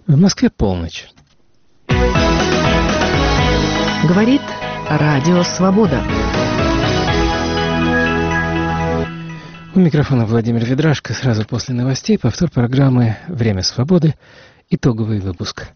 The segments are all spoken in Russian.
В Москве полночь. Говорит Радио Свобода. У микрофона Владимир Ведрашко. Сразу после новостей повтор программы «Время свободы». Итоговый выпуск.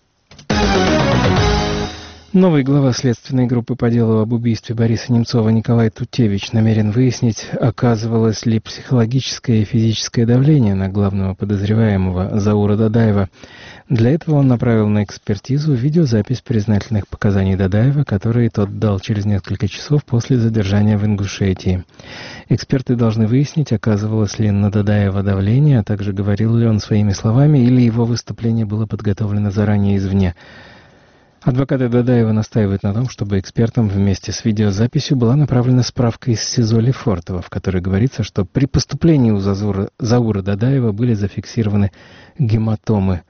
Новый глава следственной группы по делу об убийстве Бориса Немцова Николай Тутевич намерен выяснить, оказывалось ли психологическое и физическое давление на главного подозреваемого Заура Дадаева. Для этого он направил на экспертизу видеозапись признательных показаний Дадаева, которые тот дал через несколько часов после задержания в Ингушетии. Эксперты должны выяснить, оказывалось ли на Дадаева давление, а также говорил ли он своими словами или его выступление было подготовлено заранее извне. Адвокаты Дадаева настаивают на том, чтобы экспертам вместе с видеозаписью была направлена справка из СИЗО Лефортово, в которой говорится, что при поступлении у Заура Дадаева были зафиксированы гематомы.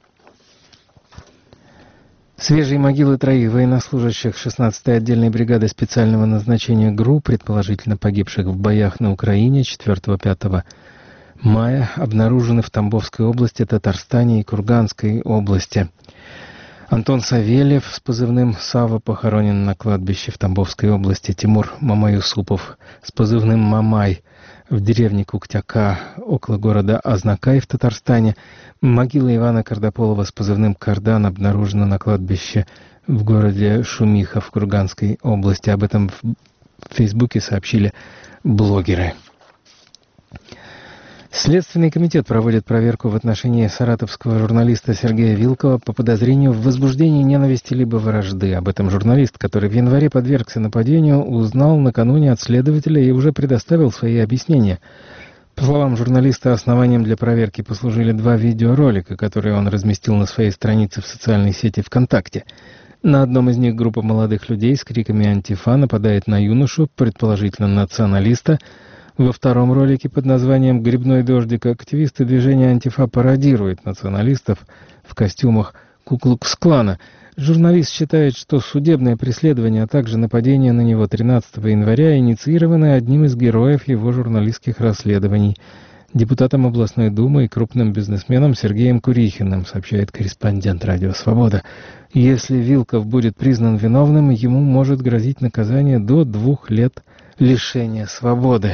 Свежие могилы троих военнослужащих 16-й отдельной бригады специального назначения ГРУ, предположительно погибших в боях на Украине 4-5 мая, обнаружены в Тамбовской области, Татарстане и Курганской области. Антон Савельев с позывным «Сава» похоронен на кладбище в Тамбовской области. Тимур Мамаюсупов с позывным «Мамай» в деревне Куктяка около города Азнакай в Татарстане. Могила Ивана Кардополова с позывным «Кардан» обнаружена на кладбище в городе Шумиха в Курганской области. Об этом в Фейсбуке сообщили блогеры. Следственный комитет проводит проверку в отношении саратовского журналиста Сергея Вилкова по подозрению в возбуждении ненависти либо вражды. Об этом журналист, который в январе подвергся нападению, узнал накануне от следователя и уже предоставил свои объяснения. По словам журналиста, основанием для проверки послужили 2 видеоролика, которые он разместил на своей странице в социальной сети ВКонтакте. На одном из них группа молодых людей с криками «Антифа» нападает на юношу, предположительно националиста. Во втором ролике под названием «Грибной дождик» активисты движения «Антифа» пародируют националистов в костюмах Ку-Клукс-клана. Журналист считает, что судебное преследование, а также нападение на него 13 января инициированы одним из героев его журналистских расследований, депутатом областной думы и крупным бизнесменом Сергеем Курихиным, сообщает корреспондент «Радио Свобода». Если Вилков будет признан виновным, ему может грозить наказание до 2 лет лишения свободы.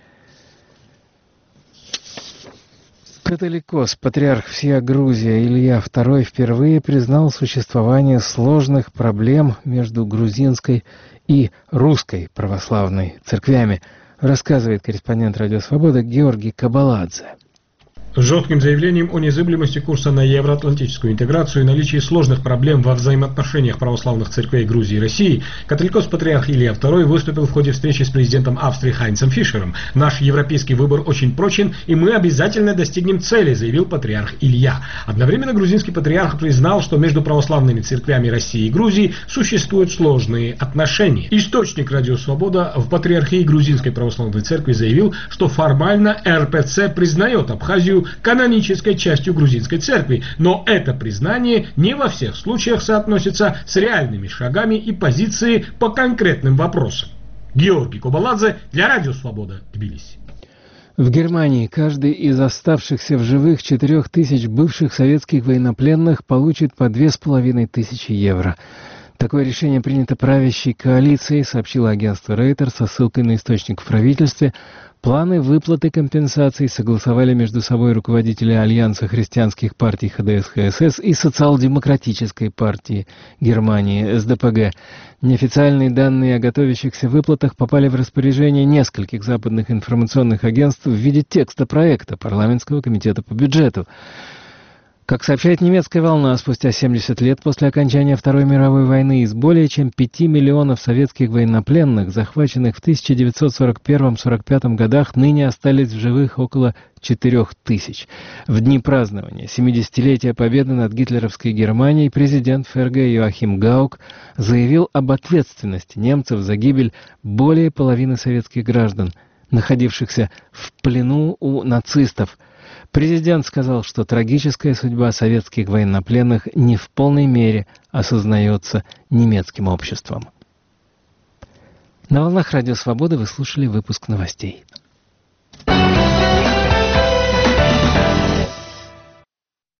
Католикос, патриарх всея Грузии Илья II впервые признал существование сложных проблем между грузинской и русской православной церквями, рассказывает корреспондент «Радио Свобода» Георгий Кабаладзе. С жестким заявлением о незыблемости курса на евроатлантическую интеграцию и наличии сложных проблем во взаимоотношениях православных церквей Грузии и России, католикос-патриарх Илья II выступил в ходе встречи с президентом Австрии Хайнцем Фишером. «Наш европейский выбор очень прочен, и мы обязательно достигнем цели», заявил патриарх Илья. Одновременно грузинский патриарх признал, что между православными церквями России и Грузии существуют сложные отношения. Источник «Радио Свобода» в патриархии Грузинской православной церкви заявил, что формально РПЦ признает Абхазию канонической частью грузинской церкви, но это признание не во всех случаях соотносится с реальными шагами и позицией по конкретным вопросам. Георгий Кабаладзе для Радио Свобода, Тбилиси. В Германии каждый из оставшихся в живых 4000 бывших советских военнопленных получит по 2500 евро. Такое решение принято правящей коалицией, сообщило агентство Рейтер со ссылкой на источник в правительстве. Планы выплаты компенсаций согласовали между собой руководители Альянса христианских партий ХДС-ХСС и Социал-демократической партии Германии СДПГ. Неофициальные данные о готовящихся выплатах попали в распоряжение нескольких западных информационных агентств в виде текста проекта Парламентского комитета по бюджету. Как сообщает немецкая «Волна», спустя 70 лет после окончания Второй мировой войны из более чем 5 миллионов советских военнопленных, захваченных в 1941-1945 годах, ныне остались в живых около 4000. В дни празднования 70-летия победы над гитлеровской Германией президент ФРГ Йоахим Гаук заявил об ответственности немцев за гибель более половины советских граждан, находившихся в плену у нацистов. Президент сказал, что трагическая судьба советских военнопленных не в полной мере осознается немецким обществом. На волнах Радио Свободы вы слушали выпуск новостей.